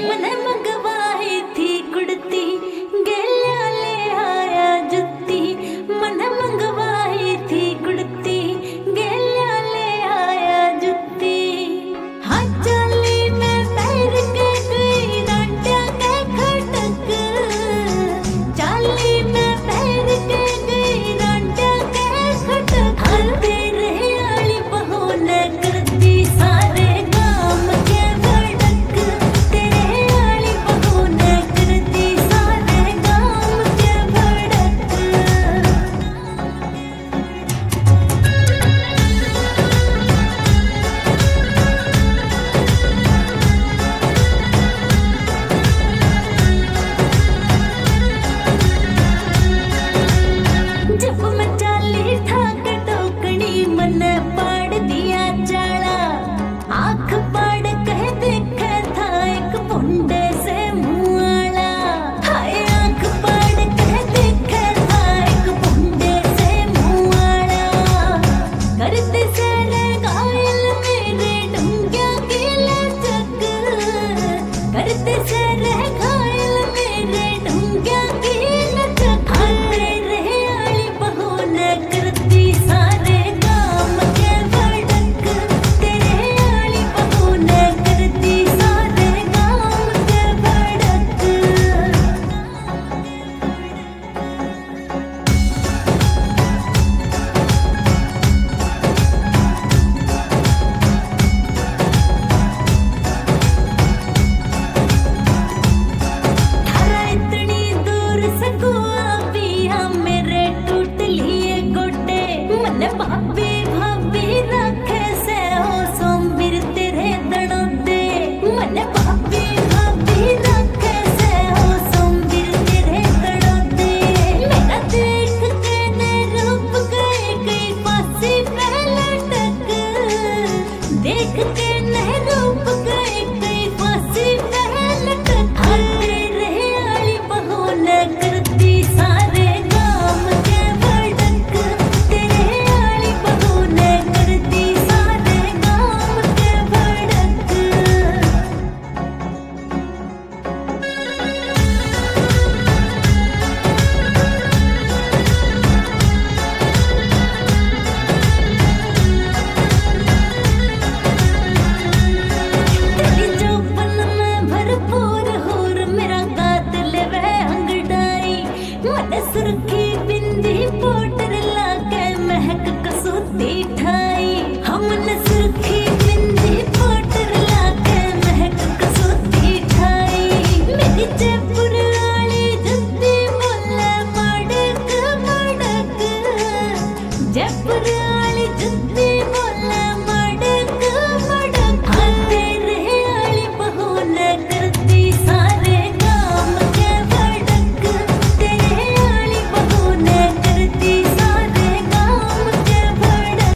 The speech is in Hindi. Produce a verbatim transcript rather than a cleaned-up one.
मन मंगवाई थी कुड़ती गेलिया ले आया जुत्ती। मन मंगवाई थी कुड़ती गेलिया ले आया जुत्ती। हाँ चाली में पैर के गई डांटिया के खटक। चाली में पैर के गई डांटिया के खटक। हाँ तेरे आली बहू ने करती सारे काम के भड़क। तेरे आली बहू ने करती सारे काम के भड़क। जब मैं चाली था कटोकनी मन पाड़ दिया चाला। आँख पाड़ कह देखे था एक बुंडे से मुआला। हाय आँख पाड़ कह देखे था एक बुंडे से मुआला। करते सारे घायल मेरे डूंगिया की लचक। करते सारे घायल मेरे डूंगिया की लचक। हाँ तेरे आली बहू ने करती सारे काम के भड़क। तेरे आली बहू ने करती सारे काम के भड़क। थारा इतनी दूर से कुआ पिया मेरे टूट लिए गोटे। मन भाभी भाभी रखे से हो सोमवीर तेरे दड़ों दे। मन भाभी भाभी रखे से हो सोमवीर तेरे दड़ों दे। मेरा देख के ने रूप गए कई फांसी पे लटक। देख के ने रूप गए कई फांसी पे लटक। हाँ तेरे आली बहू ने करती सारे काम के भड़क। तेरे आली बहू ने करती सारे काम के भड़क। तेरी चौपन में भरपूर हूर मेरा गात लेवे अंगड़ाई। मन सुर्खी